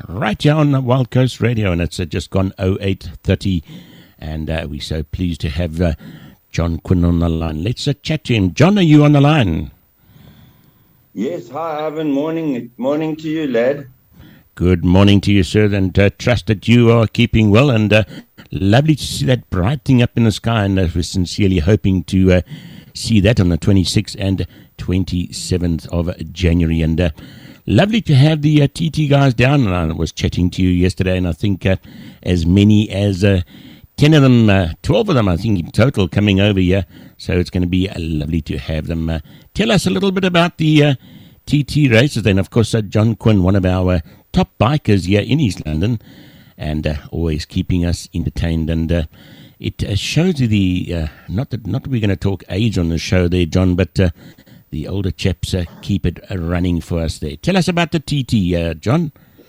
right here on Wild Coast Radio, and it's just gone 08:30, and we're so pleased to have John Quinn on the line. Let's chat to him. John, are you on the line? Yes, hi Ivan, morning to you, lad. Good morning to you, sir, and trust that you are keeping well, and lovely to see that bright thing up in the sky, and we're sincerely hoping to see that on the 26th and 27th of January, and lovely to have the TT guys down. And I was chatting to you yesterday, and I think as many as 10 of them, 12 of them, I think in total, coming over here. So it's going to be lovely to have them. Tell us a little bit about the TT races then. Of course, John Quinn, one of our top bikers here in East London, and always keeping us entertained. And it shows you the, not that we're going to talk age on the show there, John, but the older chaps keep it running for us there. Tell us about the TT, John.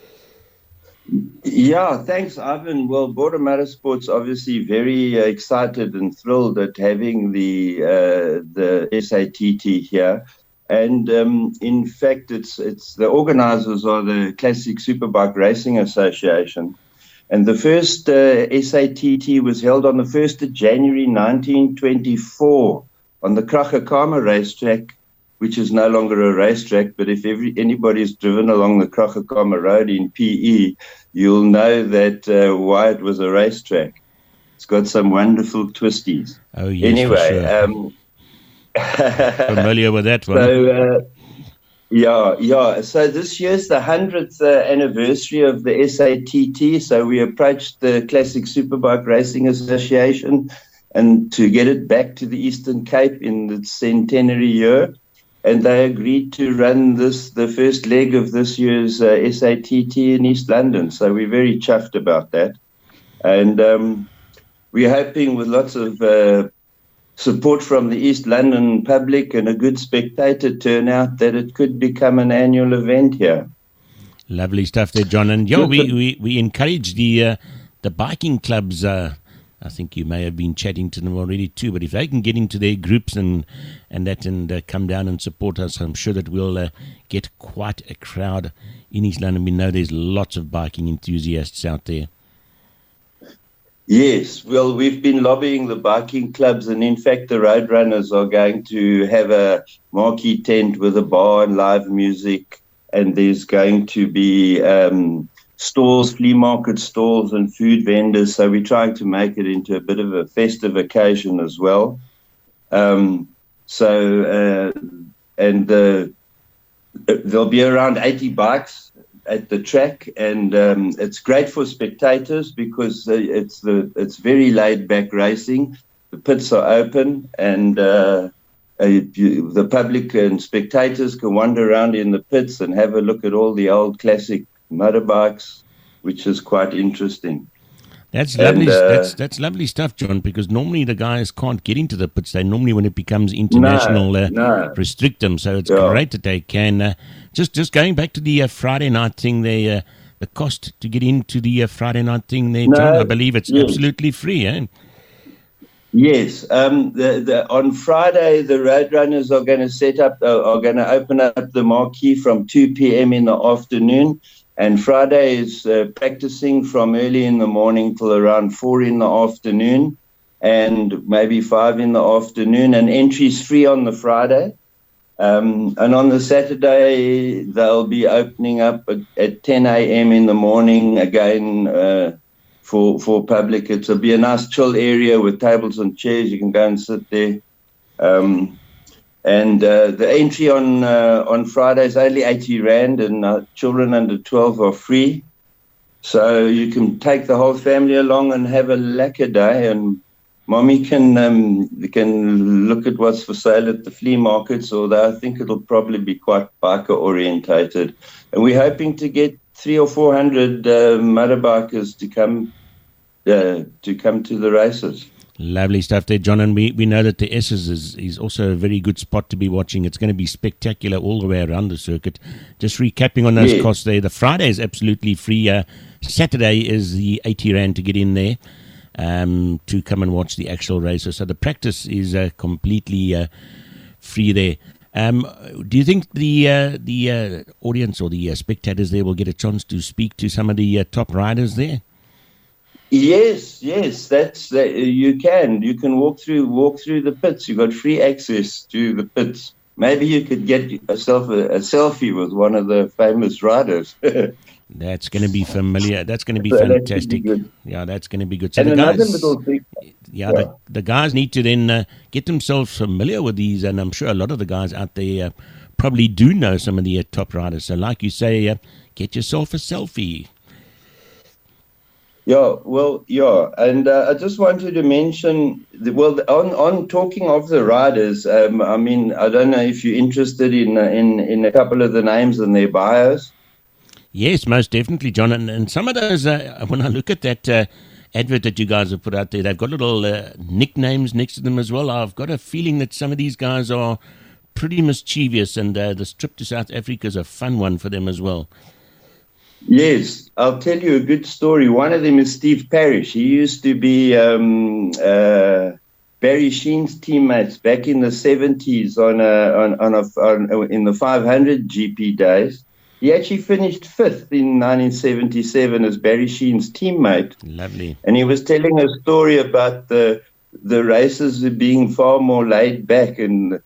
Yeah, thanks, Ivan. Well, Border Motorsports obviously very excited and thrilled at having the SATT here. And in fact, it's the organizers are the Classic Superbike Racing Association. And the first SATT was held on the 1st of January 1924 on the Krachakama racetrack, which is no longer a racetrack, but if anybody's driven along the Krachakama Road in PE, you'll know that why it was a racetrack. It's got some wonderful twisties. Oh, yes, anyway, sure. Familiar with that one. So, yeah. So this year's the 100th anniversary of the SATT. So we approached the Classic Superbike Racing Association and to get it back to the Eastern Cape in the centenary year. And they agreed to run the first leg of this year's SATT in East London. So we're very chuffed about that. And we're hoping with lots of support from the East London public and a good spectator turnout that it could become an annual event here. Lovely stuff there, John. And we encourage the biking clubs. I think you may have been chatting to them already too, but if they can get into their groups and come down and support us, I'm sure that we'll get quite a crowd in East London. We know there's lots of biking enthusiasts out there. Yes, well, we've been lobbying the biking clubs, and in fact the road runners are going to have a marquee tent with a bar and live music, and there's going to be stalls, flea market stalls and food vendors, so we're trying to make it into a bit of a festive occasion as well. There'll be around 80 bikes at the track, and it's great for spectators because it's very laid back racing. The pits are open, and the public and spectators can wander around in the pits and have a look at all the old classic motorbikes, which is quite interesting. That's lovely. That's lovely stuff, John. Because normally the guys can't get into the pits. They normally, when it becomes international, restrict them. So it's great that they can. Just going back to the Friday night thing, the cost to get into the Friday night thing, there, John. I believe it's absolutely free, eh? Yes. On Friday, the Roadrunners are going to open up the marquee from 2 p.m. in the afternoon. And Friday is practicing from early in the morning till around 4 in the afternoon and maybe 5 in the afternoon. And entry is free on the Friday. And on the Saturday, they'll be opening up at 10 a.m. in the morning again for public. It'll be a nice chill area with tables and chairs. You can go and sit there. And the entry on Friday is only 80 Rand, and children under 12 are free. So you can take the whole family along and have a lekker day, and Mommy can look at what's for sale at the flea markets, although I think it'll probably be quite biker orientated. And we're hoping to get 300 or 400 motorbikers to come to the races. Lovely stuff there, John. And we know that the S's is also a very good spot to be watching. It's going to be spectacular all the way around the circuit. Just recapping on those costs there. The Friday is absolutely free. Saturday is the 80 Rand to get in there to come and watch the actual races. So the practice is completely free there. Do you think the audience or the spectators there will get a chance to speak to some of the top riders there? Yes, you can. You can walk through the pits. You've got free access to the pits. Maybe you could get yourself a selfie with one of the famous riders. That's going to be familiar. That's going to be fantastic. That's going to be good. So and the another guys, little thing. The guys need to then get themselves familiar with these, and I'm sure a lot of the guys out there probably do know some of the top riders. So, like you say, get yourself a selfie. And I just wanted to mention, on talking of the riders, I mean, I don't know if you're interested in a couple of the names and their bios. Yes, most definitely, John. And some of those, when I look at that advert that you guys have put out there, they've got little nicknames next to them as well. I've got a feeling that some of these guys are pretty mischievous, and this trip to South Africa is a fun one for them as well. Yes, I'll tell you a good story. One of them is Steve Parrish. He used to be Barry Sheen's teammates back in the 70s in the 500 GP days. He actually finished fifth in 1977 as Barry Sheen's teammate. Lovely. And he was telling a story about the races being far more laid back, and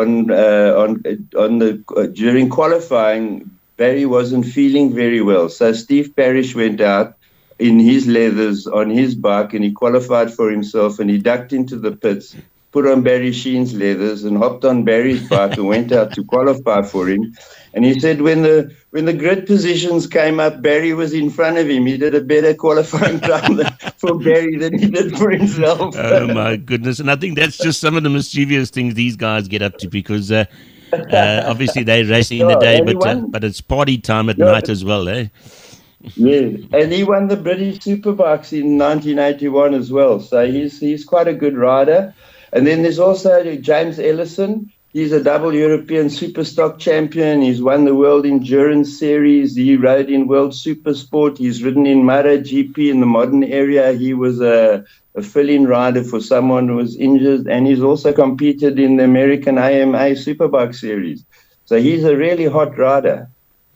during qualifying, Barry wasn't feeling very well. So Steve Parrish went out in his leathers on his bike, and he qualified for himself, and he ducked into the pits, put on Barry Sheen's leathers and hopped on Barry's bike and went out to qualify for him. And he said when the grid positions came up, Barry was in front of him. He did a better qualifying time for Barry than he did for himself. Oh, my goodness. And I think that's just some of the mischievous things these guys get up to, because obviously they're racing in the day, but it's party time at night as well, eh? Yeah, and he won the British Superbikes in 1981 as well. So he's quite a good rider. And then there's also James Ellison. He's a double European Superstock champion. He's won the World Endurance Series. He rode in World Supersport. He's ridden in MotoGP in the modern area. He was a fill-in rider for someone who was injured. And he's also competed in the American AMA Superbike Series. So he's a really hot rider.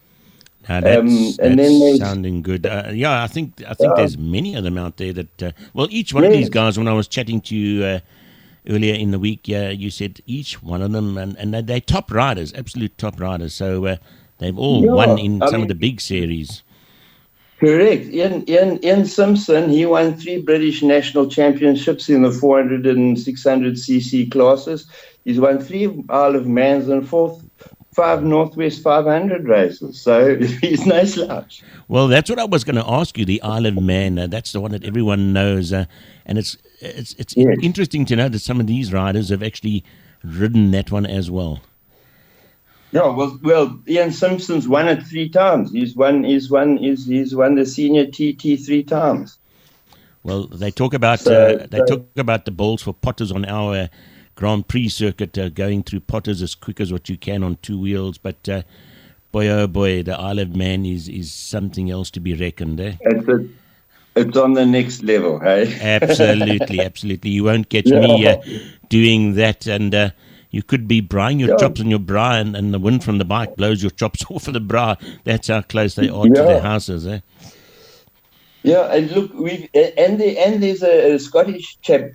That's sounding good. I think there's many of them out there that, each one of these guys, when I was chatting to you earlier in the week, you said each one of them, and they're top riders, absolute top riders. So they've all won in some of the big series. Correct. Ian Simpson, he won 3 British national championships in the 400 and 600 cc classes. He's won 3 Isle of Mans and 5 Northwest 500 races. So he's no slouch. Well, that's what I was going to ask you, the Isle of Man. That's the one that everyone knows. And it's interesting to know that some of these riders have actually ridden that one as well. Yeah, well, Ian Simpson's won it 3 times. He's won the senior TT 3 times. Well, they talk about the balls for potters on our Grand Prix circuit, going through potters as quick as what you can on 2 wheels. But boy, oh boy, the Isle of Man is something else to be reckoned. Eh? It's on the next level, hey? Absolutely. You won't catch me doing that, and you could be brying your chops on your bra, and the wind from the bike blows your chops off of the bra. That's how close they are to their houses, eh? Yeah, and look, there's a Scottish chap,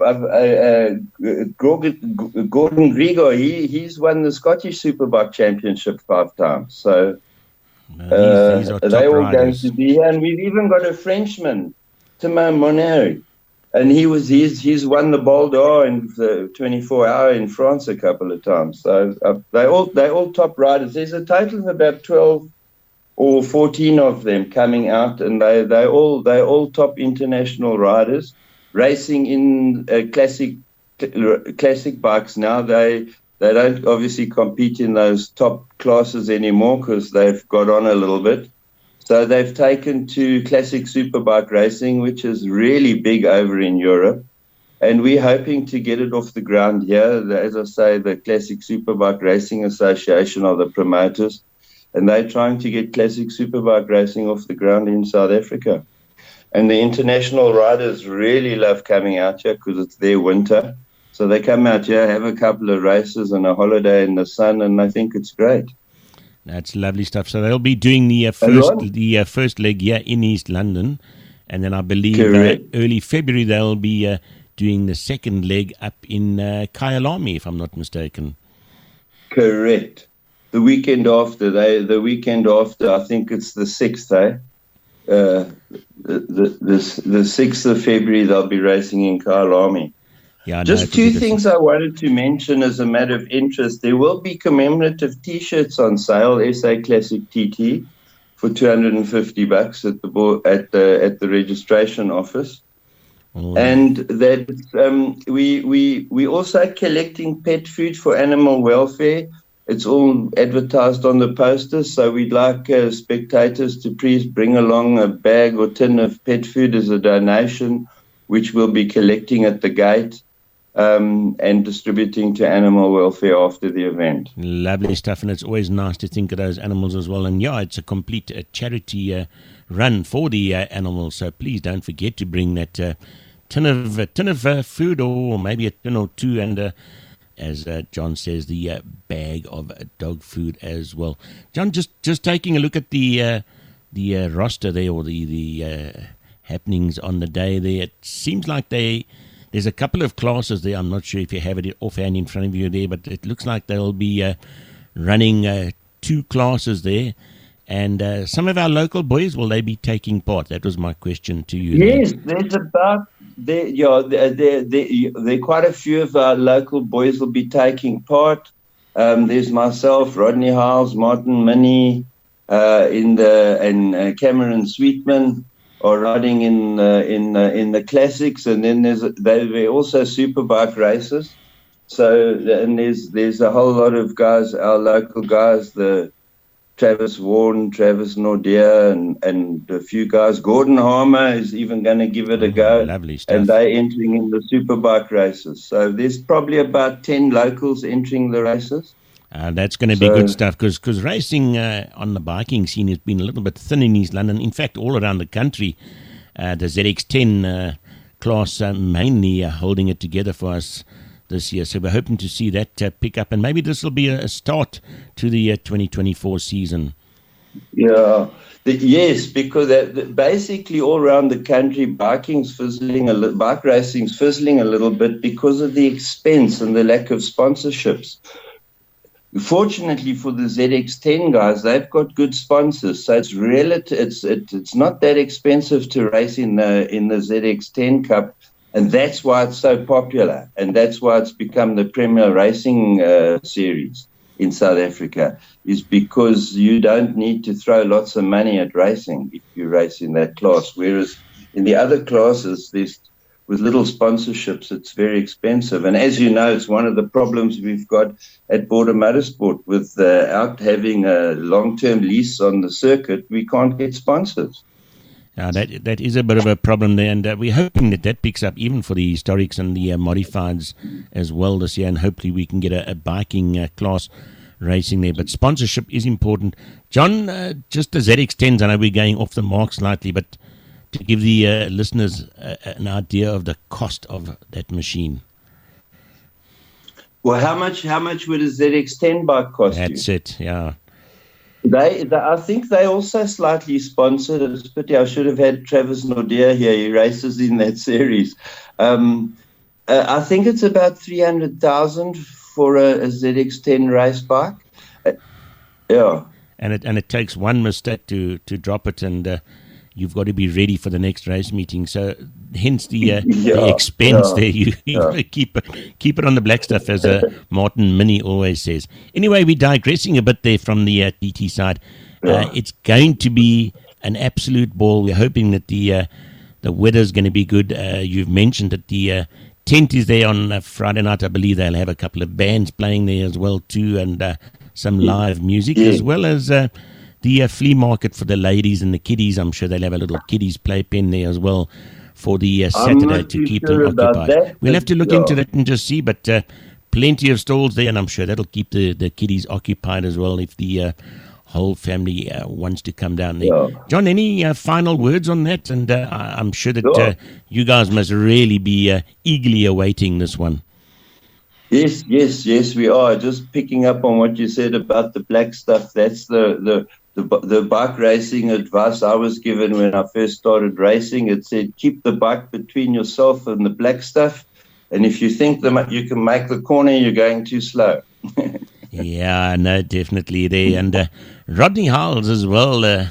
Gordon Grigor. He's won the Scottish Superbike Championship 5 times. So these are they all riders. going to be here. And we've even got a Frenchman, Thomas Monnery, and he's won the Bol d'Or in the 24-hour in France a couple of times. So they're all top riders. There's a total of about 12 or 14 of them coming out, and they're all top international riders racing in classic bikes now. They don't obviously compete in those top classes anymore because they've got on a little bit. So they've taken to classic superbike racing, which is really big over in Europe, and we're hoping to get it off the ground here. As I say, the Classic Superbike Racing Association are the promoters, and they're trying to get classic superbike racing off the ground in South Africa. And the international riders really love coming out here because it's their winter. So they come out here, have a couple of races and a holiday in the sun, and I think it's great. That's lovely stuff. So they'll be doing the first leg here in East London, and then I believe early February they'll be doing the second leg up in Kyalami, if I'm not mistaken. Correct. The weekend after, I think it's the 6th, eh? The 6th of February, they'll be racing in Kyalami. Yeah, just two things I wanted to mention as a matter of interest. There will be commemorative T-shirts on sale, SA Classic TT, for $250 at the registration office. Oh. And that we also collecting pet food for animal welfare. It's all advertised on the posters, so we'd like spectators to please bring along a bag or tin of pet food as a donation, which we'll be collecting at the gate and distributing to animal welfare after the event. Lovely stuff, and it's always nice to think of those animals as well. And yeah, it's a complete charity run for the animals, so please don't forget to bring that tin of food, or maybe a tin or two, and as John says, the bag of dog food as well. John, just taking a look at the roster there, or the happenings on the day there. It seems like there's a couple of classes there. I'm not sure if you have it offhand in front of you there, but it looks like they'll be running 2 classes there. And some of our local boys, will they be taking part? That was my question to you. Yes, there are quite a few of our local boys will be taking part. There's myself, Rodney Howes, Martin Minnie, and Cameron Sweetman are riding in the classics, and then they're also superbike races. So, and there's a whole lot of guys, our local guys, the Travis Warren, Travis Nordia, and a few guys. Gordon Harmer is even going to give it a go. Lovely stuff. And they're entering in the superbike races. So there's probably about 10 locals entering the races. That's going to be good stuff, because racing on the biking scene has been a little bit thin in East London. In fact, all around the country, the ZX10 class mainly holding it together for us this year. So we're hoping to see that pick up, and maybe this will be a start to the 2024 season. Yeah, yes, because basically all around the country, bike racing's fizzling a little bit because of the expense and the lack of sponsorships. Fortunately for the ZX10 guys, they've got good sponsors, so it's it's not that expensive to race in the ZX10 Cup. And that's why it's so popular, and that's why it's become the premier racing series in South Africa, is because you don't need to throw lots of money at racing if you race in that class. Whereas in the other classes, with little sponsorships, it's very expensive. And as you know, it's one of the problems we've got at Border Motorsport. Without having a long-term lease on the circuit, we can't get sponsors. That is a bit of a problem there, and we're hoping that picks up even for the historics and the modifieds as well this year, and hopefully we can get a biking class racing there. But sponsorship is important. John, just the ZX10s, I know we're going off the mark slightly, but to give the listeners an idea of the cost of that machine. Well, how much would a ZX10 bike cost you? That's it, yeah. I think they also slightly sponsored. It's a pity I should have had Travis Nordia here. He races in that series. I think it's about 300,000 for a ZX10 race bike. Yeah. And it takes one mistake to drop it, and you've got to be ready for the next race meeting. So hence the expense there. You got to keep it on the black stuff, as Martin Minnie always says. Anyway, we're digressing a bit there from the TT side. It's going to be an absolute ball. We're hoping that the weather's going to be good. You've mentioned that the tent is there on Friday night. I believe they'll have a couple of bands playing there as well too, and some live music, as well as the flea market for the ladies and the kiddies. I'm sure they'll have a little kiddies playpen there as well for the Saturday to keep them occupied. We'll have to look into that and just see, but plenty of stalls there, and I'm sure that'll keep the kiddies occupied as well if the whole family wants to come down there. John, any final words on that? And I'm sure that you guys must really be eagerly awaiting this one. Yes, we are. Just picking up on what you said about the black stuff. That's the bike racing advice I was given when I first started racing. It said, keep the bike between yourself and the black stuff. And if you think you can make the corner, you're going too slow. Yeah, no, definitely there. And Rodney Howells as well,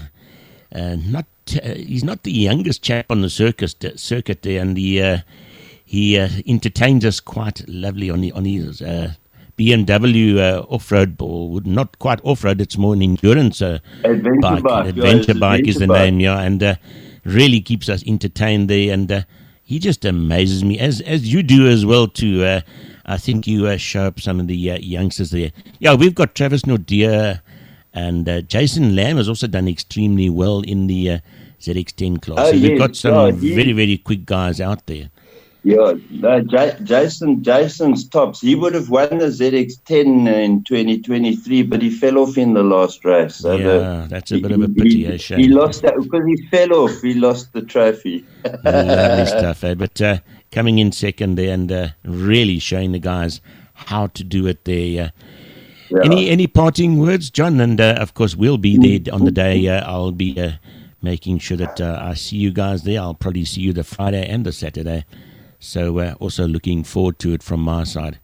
he's not the youngest chap on the circuit there, and he entertains us quite lovely on his BMW off-road ball. Not quite off-road, it's more an endurance bike. Adventure bike is the name, yeah, and really keeps us entertained there. And he just amazes me, as you do as well too. I think you show up some of the youngsters there. Yeah, we've got Travis Nordier, and Jason Lamb has also done extremely well in the ZX10 class. So we've got some very, very quick guys out there. Yeah, Jason's tops. He would have won the ZX10 in 2023, but he fell off in the last race. So that's a bit of a pity. He lost that because he fell off. He lost the trophy. Lovely stuff, eh? But coming in second there and really showing the guys how to do it there. Any parting words, John? And of course, we'll be there on the day. I'll be making sure that I see you guys there. I'll probably see you the Friday and the Saturday. So also looking forward to it from my side.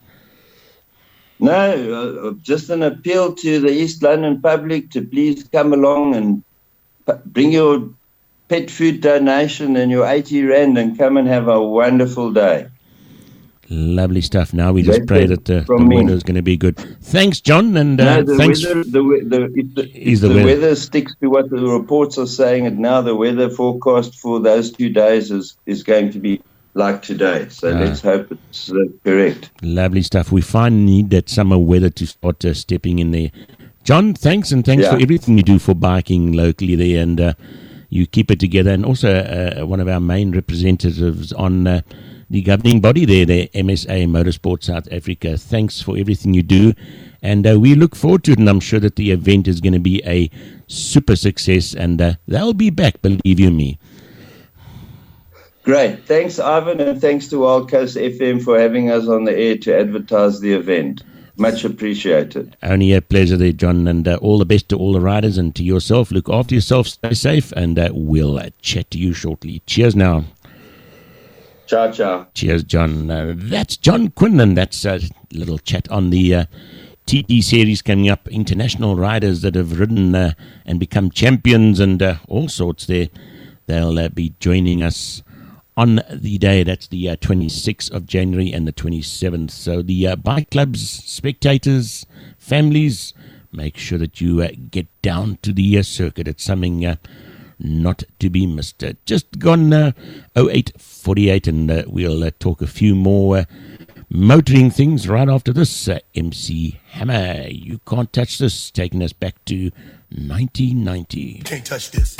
No, just an appeal to the East London public to please come along and bring your pet food donation and your 80 Rand and come and have a wonderful day. Lovely stuff. Now we just pray that the weather is going to be good. Thanks, John. And thanks. If the weather sticks to what the reports are saying, and now the weather forecast for those 2 days is going to be like today. So let's hope it's correct. Lovely stuff. We finally need that summer weather to start stepping in there. John, thanks, and thanks for everything you do for biking locally there, and you keep it together. And also one of our main representatives on the governing body there, the MSA Motorsport South Africa. Thanks for everything you do, and we look forward to it, and I'm sure that the event is going to be a super success, and they'll be back, believe you me. Great. Thanks, Ivan, and thanks to Wild Coast FM for having us on the air to advertise the event. Much appreciated. Only a pleasure there, John, and all the best to all the riders and to yourself. Look after yourself, stay safe, and we'll chat to you shortly. Cheers now. Ciao, ciao. Cheers, John. That's John Quinlan. That's a little chat on the TT series coming up. International riders that have ridden and become champions and all sorts there. They'll be joining us on the day. That's the 26th of January and the 27th. So the bike clubs, spectators, families, make sure that you get down to the circuit. It's something not to be missed. Just gone 08:48, and we'll talk a few more motoring things right after this. MC Hammer, You Can't Touch This, taking us back to 1990. You can't touch this.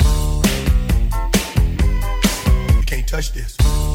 You can't touch this.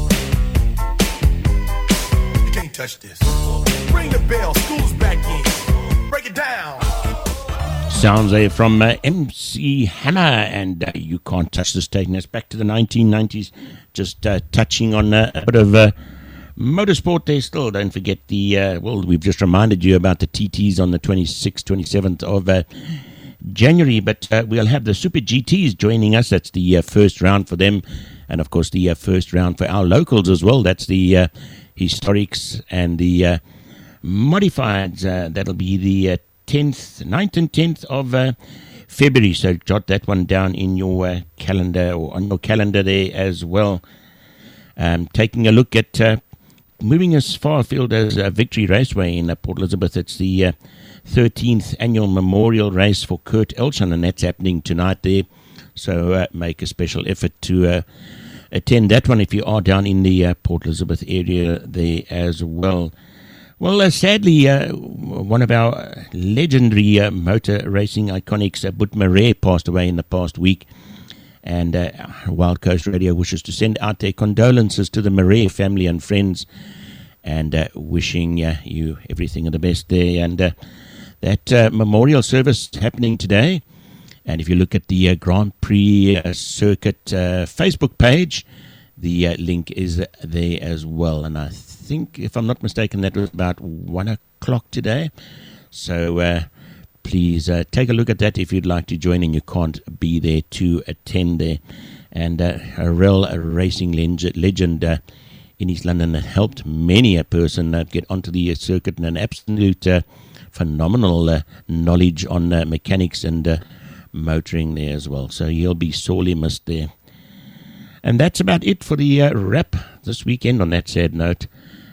You can't touch this. Ring the bell, school's back in. Break it down. Sounds from MC Hammer, and You Can't Touch This, taking us back to the 1990s. Just touching on a bit of motorsport there still. Don't forget we've just reminded you about the TTs on the 26th, 27th of January, but we'll have the Super GTs joining us. That's the first round for them, and of course the first round for our locals as well. That's the Historics and the Modifieds. That'll be the 9th and 10th of February, so jot that one down in your calendar, or on your calendar there as well. Taking a look at moving as far afield as Victory Raceway in Port Elizabeth. It's the 13th annual memorial race for Kurt Elshon, and that's happening tonight there. So make a special effort to attend that one if you are down in the Port Elizabeth area there as well. Well, sadly, one of our legendary motor racing iconics, Boet Marais, passed away in the past week. And Wild Coast Radio wishes to send out their condolences to the Marais family and friends, and wishing you everything of the best there. And that memorial service happening today. And if you look at the Grand Prix Circuit Facebook page, the link is there as well. And I think, if I'm not mistaken, that was about 1 o'clock today. So please take a look at that if you'd like to join and you can't be there to attend there. And a real racing legend in East London that helped many a person get onto the circuit, and an absolute phenomenal knowledge on mechanics and motoring there as well. So he'll be sorely missed there. And that's about it for the wrap this weekend. On that sad note,